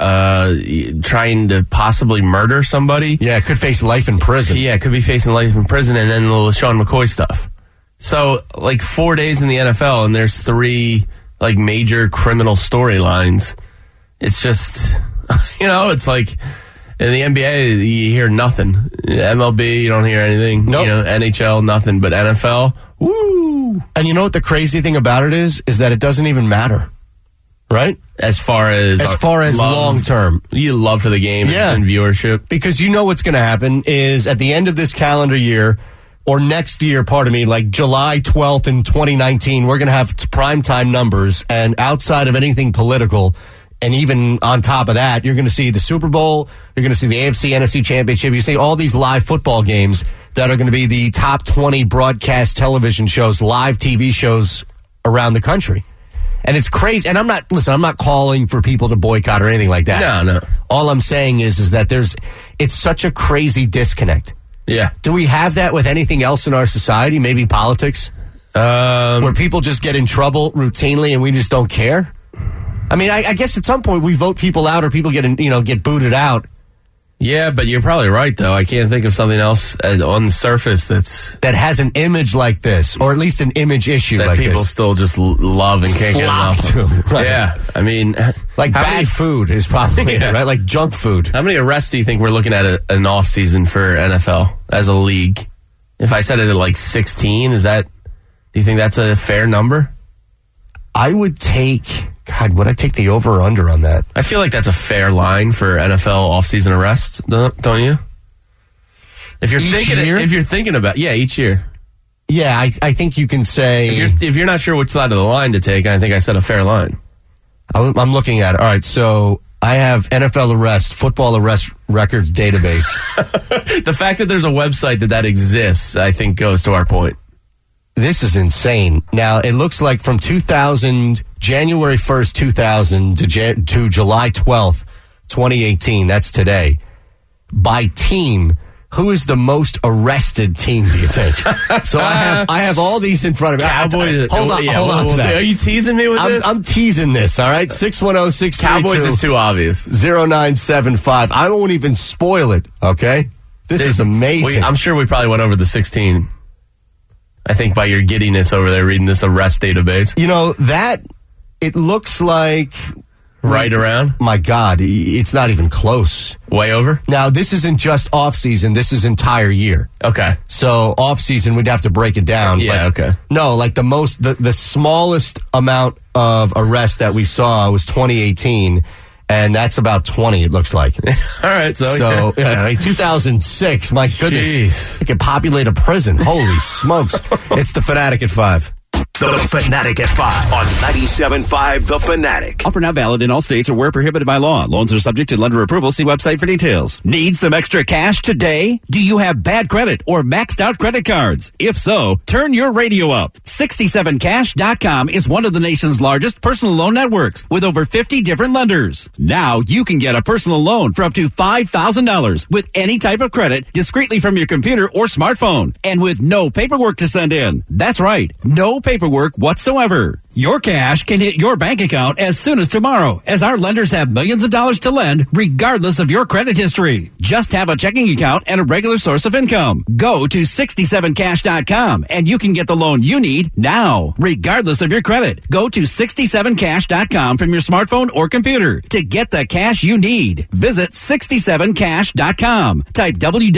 trying to possibly murder somebody. Yeah, could face life in prison. Yeah, could be facing life in prison, and then the LaShawn McCoy stuff. So, like 4 days in the NFL, and there's 3 like major criminal storylines. It's just, it's like in the NBA you hear nothing. MLB you don't hear anything. Nope. NHL nothing, but NFL, woo! And you know what the crazy thing about it is that it doesn't even matter, right? As far as long term, you love for the game and viewership, because you know what's going to happen is at the end of this calendar year. Or next year, like July 12th in 2019, we're going to have primetime numbers. And outside of anything political, and even on top of that, you're going to see the Super Bowl, you're going to see the AFC, NFC Championship, you see all these live football games that are going to be the top 20 broadcast television shows, live TV shows around the country. And it's crazy. And I'm not calling for people to boycott or anything like that. No. All I'm saying is that it's such a crazy disconnect. Yeah. Do we have that with anything else in our society? Maybe politics? Where people just get in trouble routinely and we just don't care? I mean, I guess at some point we vote people out or people get booted out. Yeah, but you're probably right, though. I can't think of something else on the surface that has an image like this, or at least an image issue that like this. That people still just love and can't get enough. Right. Yeah, I mean, like bad food is probably it, right? Like junk food. How many arrests do you think we're looking at an off season for NFL as a league? If I said it at like 16, do you think that's a fair number? I would take. God, would I take the over or under on that? I feel like that's a fair line for NFL offseason arrests, don't you? If you're thinking about each year. Yeah, I think you can say if you're not sure which side of the line to take, I think I said a fair line. I'm looking at it. All right, so I have NFL football arrest records database. The fact that there's a website that exists, I think, goes to our point. This is insane. Now, it looks like from January 1st, 2000 to July 12th, 2018, that's today, by team, who is the most arrested team, do you think? So I have all these in front of me. Cowboys. Hold on to that. Are you teasing me with this? I'm teasing this, all right? 610-632. Cowboys is too obvious. 0975. I won't even spoil it, okay? This is amazing. I'm sure we probably went over the 16. I think by your giddiness over there reading this arrest database. You know, it looks like... Right around? My God, it's not even close. Way over? Now, this isn't just off-season. This is entire year. Okay. So, off-season, we'd have to break it down. Yeah, okay. No, like the smallest amount of arrests that we saw was 2018, and that's about 20, it looks like. All right, so yeah, like 2006, my goodness. Jeez. We could populate a prison. Holy smokes. It's the Fanatic at 5. The Fanatic at 5 on 97.5 The Fanatic. Offer not valid in all states or where prohibited by law. Loans are subject to lender approval. See website for details. Need some extra cash today? Do you have bad credit or maxed out credit cards? If so, turn your radio up. 67cash.com is one of the nation's largest personal loan networks with over 50 different lenders. Now you can get a personal loan for up to $5,000 with any type of credit discreetly from your computer or smartphone and with no paperwork to send in. That's right. No paperwork whatsoever. Your cash can hit your bank account as soon as tomorrow, as our lenders have millions of dollars to lend regardless of your credit history. Just have a checking account and a regular source of income. Go to 67cash.com and you can get the loan you need now, regardless of your credit. Go to 67cash.com from your smartphone or computer to get the cash you need. Visit 67cash.com. Type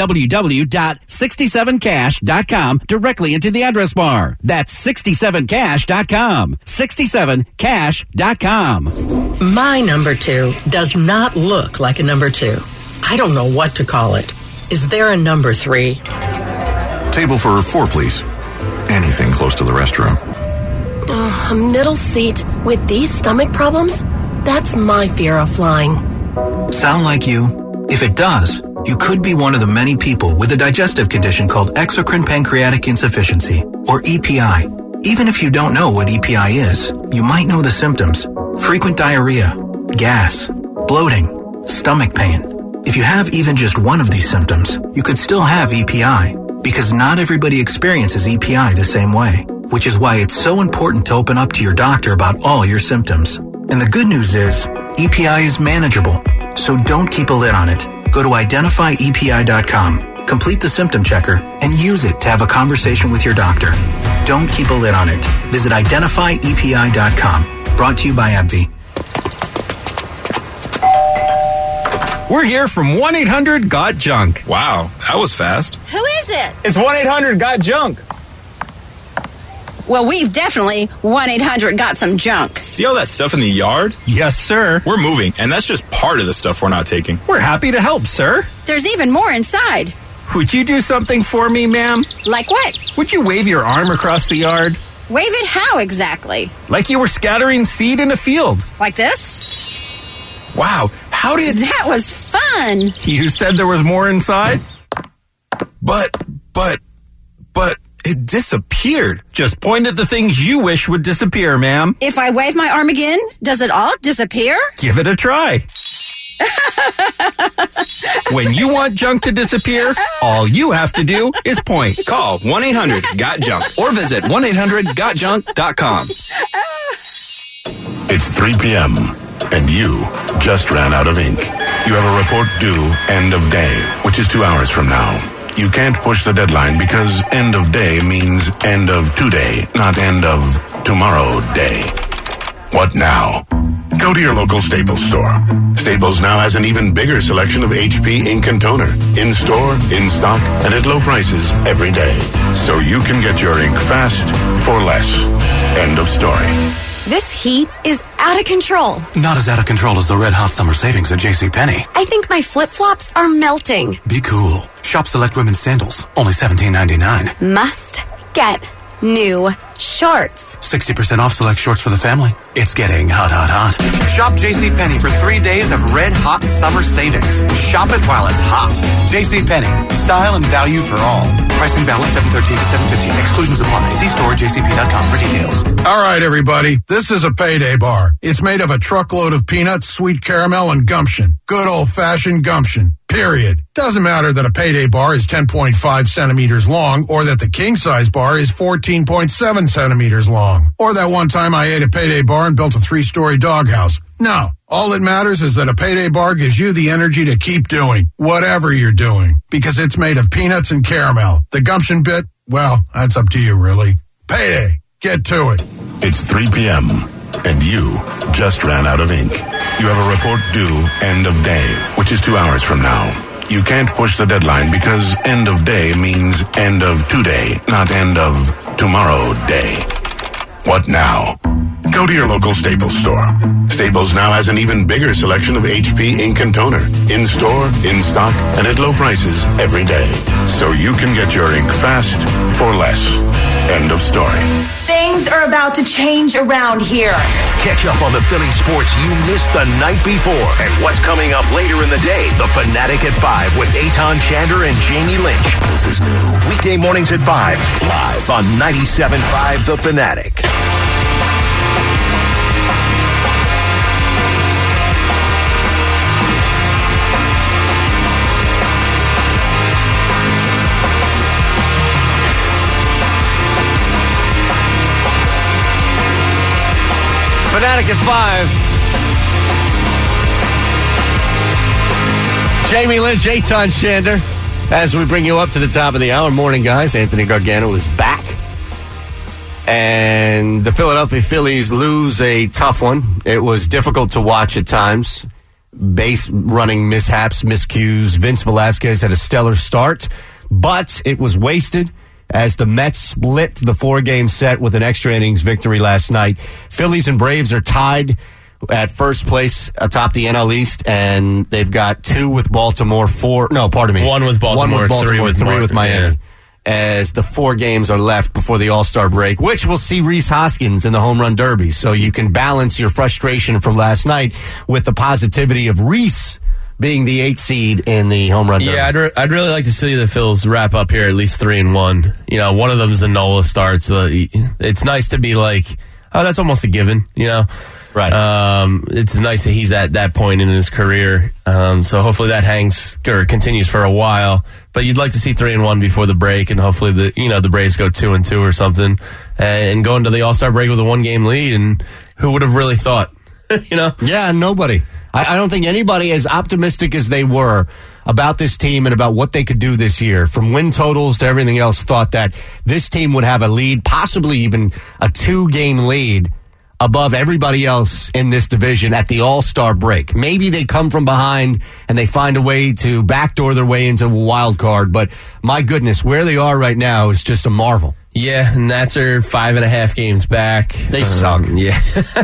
www.67cash.com directly into the address bar. That's 67cash.com. 67cash.com. My number 2 does not look like a number 2. I don't know what to call it. Is there a number 3? Table for 4, please. Anything close to the restroom. A middle seat with these stomach problems? That's my fear of flying. Sound like you? If it does, you could be one of the many people with a digestive condition called exocrine pancreatic insufficiency, or EPI. Even if you don't know what EPI is, you might know the symptoms. Frequent diarrhea, gas, bloating, stomach pain. If you have even just one of these symptoms, you could still have EPI, because not everybody experiences EPI the same way, which is why it's so important to open up to your doctor about all your symptoms. And the good news is, EPI is manageable, so don't keep a lid on it. Go to identifyepi.com. Complete the symptom checker and use it to have a conversation with your doctor. Don't keep a lid on it. Visit identifyepi.com. Brought to you by AbbVie. We're here from 1-800-GOT-JUNK. Wow, that was fast. Who is it? It's 1-800-GOT-JUNK. Well, we've definitely 1-800-GOT-SOME-JUNK. See all that stuff in the yard? Yes, sir. We're moving, and that's just part of the stuff we're not taking. We're happy to help, sir. There's even more inside. Would you do something for me, ma'am? Like what? Would you wave your arm across the yard? Wave it how exactly? Like you were scattering seed in a field. Like this? Wow, how did... That was fun. You said there was more inside? But... It disappeared. Just point at the things you wish would disappear, ma'am. If I wave my arm again, does it all disappear? Give it a try. When you want junk to disappear, all you have to do is point. Call 1-800-GOT-JUNK or visit 1-800-GOTJUNK.com. It's 3 p.m. and you just ran out of ink. You have a report due end of day, which is 2 hours from now. You can't push the deadline because end of day means end of today, not end of tomorrow day. What now? Go to your local Staples store. Staples now has an even bigger selection of HP ink and toner. In store, in stock, and at low prices every day. So you can get your ink fast for less. End of story. This heat is out of control. Not as out of control as the red hot summer savings at JCPenney. I think my flip-flops are melting. Be cool. Shop select women's sandals, only $17.99. Must get new Shorts. 60% off select shorts for the family. It's getting hot, hot, hot. Shop JCPenney for 3 days of red hot summer savings. Shop it while it's hot. JCPenney. Style and value for all. Pricing valid 7/13 to 7/15. Exclusions apply. See store jcp.com for details. All right, everybody. This is a payday bar. It's made of a truckload of peanuts, sweet caramel, and gumption. Good old-fashioned gumption. Period. Doesn't matter that a payday bar is 10.5 centimeters long or that the king-size bar is 14.7 centimeters long. Or that one time I ate a payday bar and built a 3-story doghouse. No. All that matters is that a payday bar gives you the energy to keep doing whatever you're doing because it's made of peanuts and caramel. The gumption bit, well, that's up to you, really. Payday. Get to it. It's 3 p.m. and you just ran out of ink. You have a report due end of day, which is 2 hours from now. You can't push the deadline because end of day means end of today, not end of tomorrow day. What now? Go to your local Staples store. Staples now has an even bigger selection of HP ink and toner. In store, in stock, and at low prices every day. So you can get your ink fast for less. End of story. Things are about to change around here. Catch up on the Philly sports you missed the night before and what's coming up later in the day. The Fanatic at 5 with Eitan Shander and Jamie Lynch. This is new. Weekday mornings at 5, live on 97.5 The Fanatic. Fanatic at 5. Jamie Lynch, Eitan Shander. As we bring you up to the top of the hour. Morning, guys. Anthony Gargano is back. And the Philadelphia Phillies lose a tough one. It was difficult to watch at times. Base running mishaps, miscues. Vince Velasquez had a stellar start, but it was wasted as the Mets split the 4-game set with an extra innings victory last night. Phillies and Braves are tied at first place atop the NL East, and they've got 2 with Baltimore, 1 with Baltimore, 3 with Miami. Yeah. As the 4 games are left before the All-Star break, which will see Rhys Hoskins in the Home Run Derby. So you can balance your frustration from last night with the positivity of Rhys being the 8th seed in the Home Run Derby. Yeah, I'd really like to see the Phils wrap up here at least 3-1. You know, one of them's the Nola start, so it's nice to be like, oh, that's almost a given, you know? Right. It's nice that he's at that point in his career. So hopefully that hangs or continues for a while. But you'd like to see 3-1 before the break, and hopefully the Braves go 2-2 or something, and go into the All-Star break with a 1-game lead. And who would have really thought? You know? Yeah, nobody. I don't think anybody as optimistic as they were about this team and about what they could do this year, from win totals to everything else, thought that this team would have a lead, possibly even a 2-game lead above everybody else in this division at the All-Star break. Maybe they come from behind and they find a way to backdoor their way into a wild card, but my goodness, where they are right now is just a marvel. Yeah, Nats are 5.5 games back. They suck. Yeah,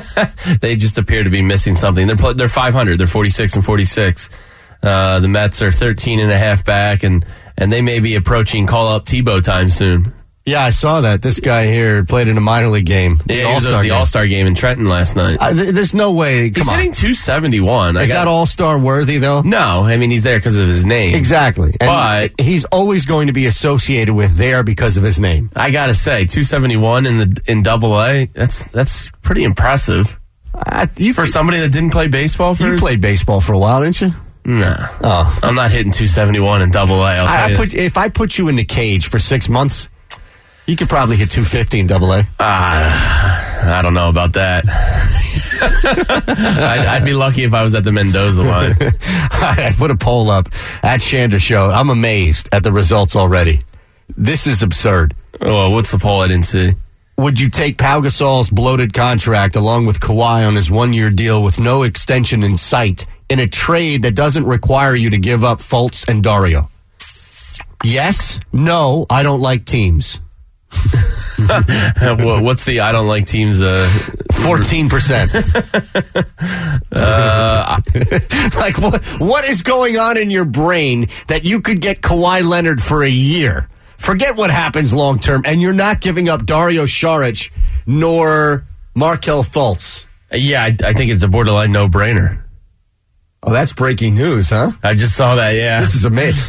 they just appear to be missing something. They're 500. They're 46-46. The Mets are 13.5 back, and they may be approaching call-up Tebow time soon. Yeah, I saw that. This guy here played in a minor league game. The All-Star game in Trenton last night. There's no way. He's hitting 271. Is that All-Star worthy, though? No. I mean, he's there because of his name. Exactly. But he's always going to be associated with there because of his name. I got to say, 271 in Double-A, that's pretty impressive. For somebody that didn't play baseball You played baseball for a while, didn't you? No. Oh. I'm not hitting 271 in Double-A, I'll tell you. If I put you in the cage for 6 months, you could probably hit 250 in Double-A. I don't know about that. I'd be lucky if I was at the Mendoza line. I put a poll up at Shander Show. I'm amazed at the results already. This is absurd. Oh, what's the poll? I didn't see. Would you take Pau Gasol's bloated contract along with Kawhi on his 1-year deal with no extension in sight in a trade that doesn't require you to give up Fultz and Dario? Yes, no, I don't like teams. What's the I don't like teams? 14%. Like what is going on in your brain that you could get Kawhi Leonard for a year Forget what happens long term, and you're not giving up Dario Saric nor Markelle Fultz. Yeah, I think it's a borderline no-brainer. Oh, that's breaking news, huh? I just saw that, yeah. This is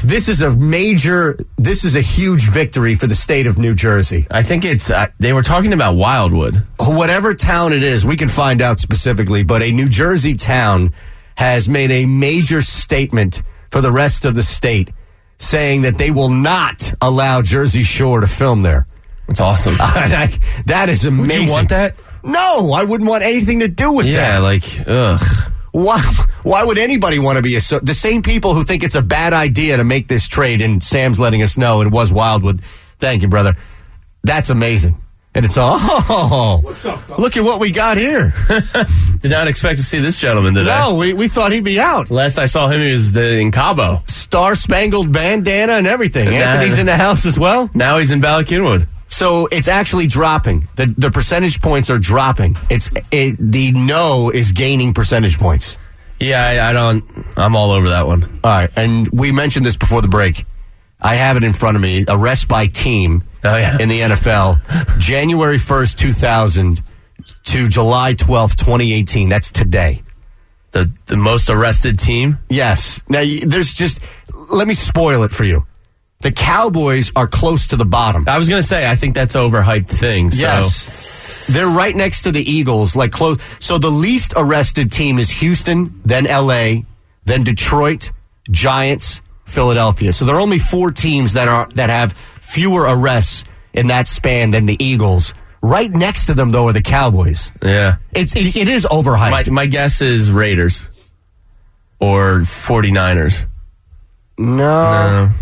a huge victory for the state of New Jersey. I think it's, they were talking about Wildwood. Whatever town it is, we can find out specifically, but a New Jersey town has made a major statement for the rest of the state, saying that they will not allow Jersey Shore to film there. That's awesome. That is amazing. Would you want that? No, I wouldn't want anything to do with that. Yeah, like, ugh. Why would anybody want to be the same people who think it's a bad idea to make this trade, and Sam's letting us know it was Wildwood. Thank you, brother. That's amazing. And it's what's up, brother? Look at what we got here. Did not expect to see this gentleman today. No, we thought he'd be out. Last I saw him, he was in Cabo. Star-spangled bandana and everything. Anthony's in the house as well. Now he's in Bala Cynwyd. So it's actually dropping. The percentage points are dropping. The no is gaining percentage points. Yeah, I'm all over that one. All right, and we mentioned this before the break. I have it in front of me. Arrest by team in the NFL. January 1st, 2000 to July 12th, 2018. That's today. The most arrested team? Yes. Now, let me spoil it for you. The Cowboys are close to the bottom. I was going to say, I think that's overhyped thing. So. Yes. They're right next to the Eagles, like close. So the least arrested team is Houston, then LA, then Detroit, Giants, Philadelphia. So there are only 4 teams that have fewer arrests in that span than the Eagles. Right next to them, though, are the Cowboys. Yeah. It is overhyped. My guess is Raiders or 49ers. No.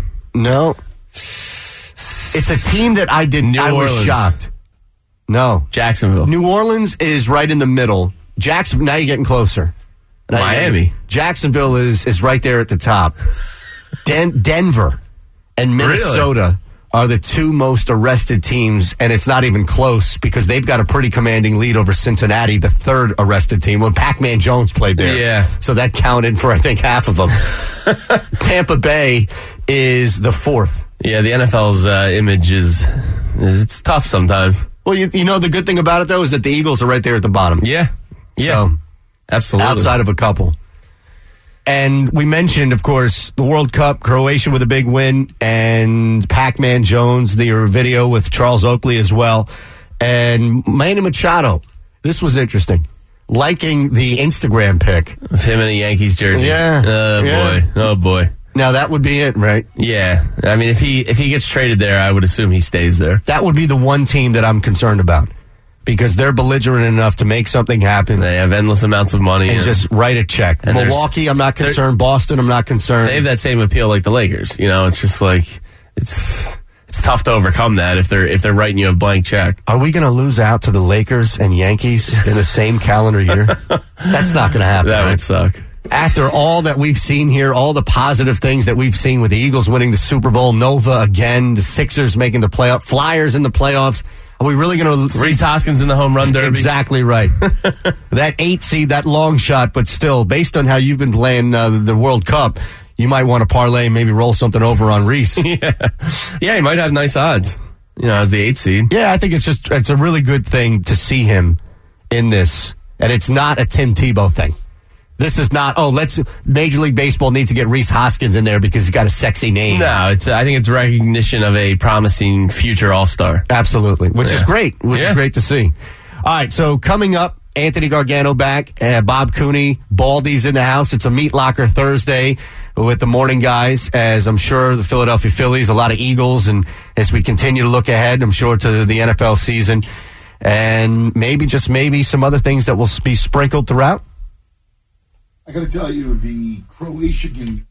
It's a team that I was shocked. No. Jacksonville. New Orleans is right in the middle. Jacksonville, now you're getting closer. Miami. Jacksonville is right there at the top. Denver and Minnesota are the 2 most arrested teams, and it's not even close because they've got a pretty commanding lead over Cincinnati, the 3rd arrested team. When Pac-Man Jones played there. Yeah. So that counted for, I think, half of them. Tampa Bay is the 4th. Yeah, the NFL's image it's tough sometimes. Well, you know the good thing about it, though, is that the Eagles are right there at the bottom. Yeah. So, absolutely. Outside of a couple. And we mentioned, of course, the World Cup, Croatia with a big win, and Pac-Man Jones, the video with Charles Oakley as well. And Manny Machado, this was interesting, liking the Instagram pic. Of him in a Yankees jersey. Yeah. Oh, boy. Now, that would be it, right? Yeah. I mean, if he gets traded there, I would assume he stays there. That would be the one team that I'm concerned about. Because they're belligerent enough to make something happen. They have endless amounts of money. And just write a check. Milwaukee, I'm not concerned. Boston, I'm not concerned. They have that same appeal like the Lakers. You know, it's just like, it's tough to overcome that if they're writing you a blank check. Are we going to lose out to the Lakers and Yankees in the same calendar year? That's not going to happen. That would suck. After all that we've seen here, all the positive things that we've seen with the Eagles winning the Super Bowl, Nova again, the Sixers making the playoff, Flyers in the playoffs. Are we really going to... Reese Hoskins in the home run derby? Exactly right. That 8 seed, that long shot, but still, based on how you've been playing the World Cup, you might want to parlay and maybe roll something over on Reese. Yeah, he might have nice odds, as the 8 seed. Yeah, I think it's a really good thing to see him in this, and it's not a Tim Tebow thing. This is not, Major League Baseball needs to get Reese Hoskins in there because he's got a sexy name. No, I think it's recognition of a promising future All-Star. Absolutely, which is great, is great to see. All right, so coming up, Anthony Gargano back, Bob Cooney, Baldy's in the house. It's a Meat Locker Thursday with the morning guys, as I'm sure the Philadelphia Phillies, a lot of Eagles, and as we continue to look ahead, I'm sure, to the NFL season, and maybe some other things that will be sprinkled throughout. I got to tell you, the Croatia game.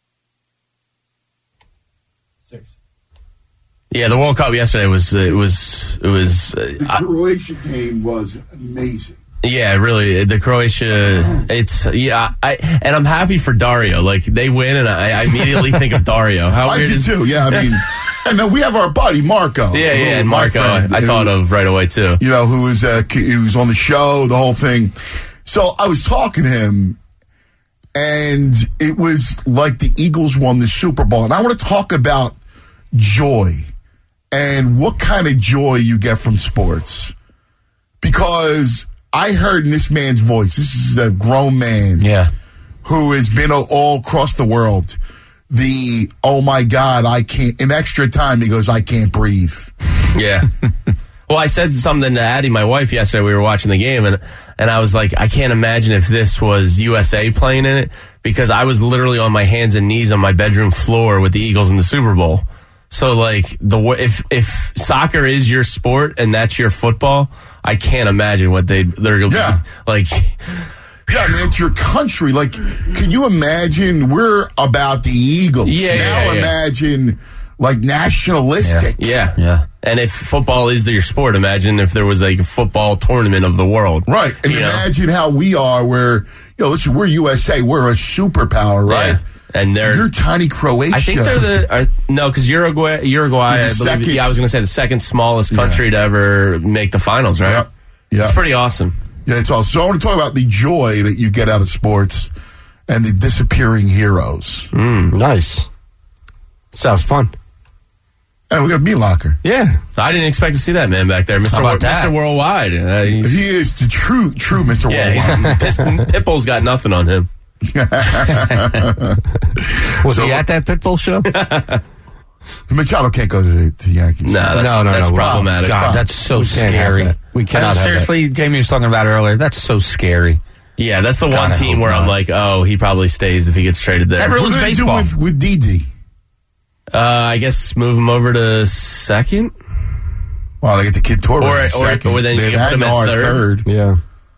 6. Yeah, the World Cup yesterday was. The Croatia game was amazing. Yeah, really, the Croatia. And I'm happy for Dario. Like, they win, and I immedially think of Dario. How weird I did too. Yeah, I mean, and then we have our buddy Marco. Yeah, and Marco, I thought of right away too. Who was on the show, the whole thing. So I was talking to him. And it was like the Eagles won the Super Bowl. And I want to talk about joy and what kind of joy you get from sports. Because I heard in this man's voice, this is a grown man who has been all across the world, oh my God, I can't, in extra time, he goes, I can't breathe. Yeah. Well, I said something to Addie, my wife, yesterday. We were watching the game, and I was like, I can't imagine if this was USA playing in it, because I was literally on my hands and knees on my bedroom floor with the Eagles in the Super Bowl. So, like, if soccer is your sport and that's your football, I can't imagine what they're going to be like. Yeah, I mean, it's your country. Like, can you imagine? We're about the Eagles. Now imagine, like, nationalistic. Yeah. And if football is your sport, imagine if there was like a football tournament of the world. Right. And imagine how we are where, listen, we're USA. We're a superpower, right? Yeah. And you're tiny Croatia. I think they're because Uruguay, I believe, I was going to say the second smallest country to ever make the finals, right? Yeah. It's pretty awesome. Yeah, it's awesome. So I want to talk about the joy that you get out of sports and the disappearing heroes. Nice. Sounds fun. And we got Meat Locker. Yeah. I didn't expect to see that man back there, Mr. Worldwide. He is the true Mr. Worldwide. Pitbull's got nothing on him. Was he at that Pitbull show? Machado can't go to the Yankees. No, that's problematic. God, that's so scary. We cannot have seriously, Jamie was talking about it earlier. That's so scary. Yeah, that's the one team where I'm like, oh, he probably stays if he gets traded there. That ruins baseball. With Didi? I guess move him over to second. Well, they get the kid Torres second. Or then you can put him at third. Yeah.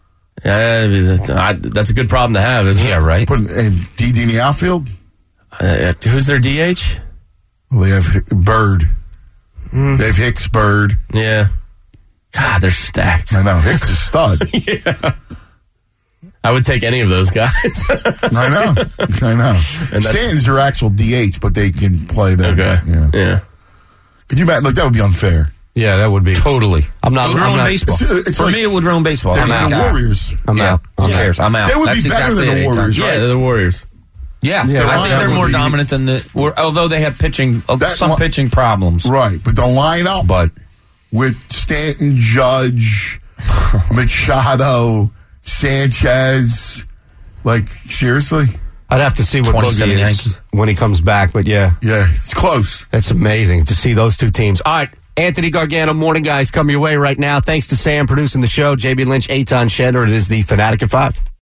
That's a good problem to have, isn't it? Yeah, right. Put Didi in the outfield? Who's their DH? Well, they have Bird. They have Hicks, Bird. Yeah. God, they're stacked. I know. Hicks is a stud. Yeah. I would take any of those guys. I know. And Stanton's their actual DH, but they can play them. Okay. Yeah. Could you imagine? Like, that would be unfair. Yeah, that would be. Totally. I'm not. It would ruin baseball. For me, it would ruin baseball. They're the Warriors. I'm out. Who cares? I'm out. They would be better than the Warriors, right? Yeah, they're the Warriors. Yeah, I think they're more dominant than although they have pitching problems. Right, but the lineup with Stanton, Judge, Machado, Sanchez, like, seriously? I'd have to see what Boogie is when he comes back, but yeah. Yeah, it's close. It's amazing to see those two teams. All right, Anthony Gargano, Morning Guys, come your way right now. Thanks to Sam producing the show, JB Lynch, Eitan Shedder. It is the Fanatic at 5.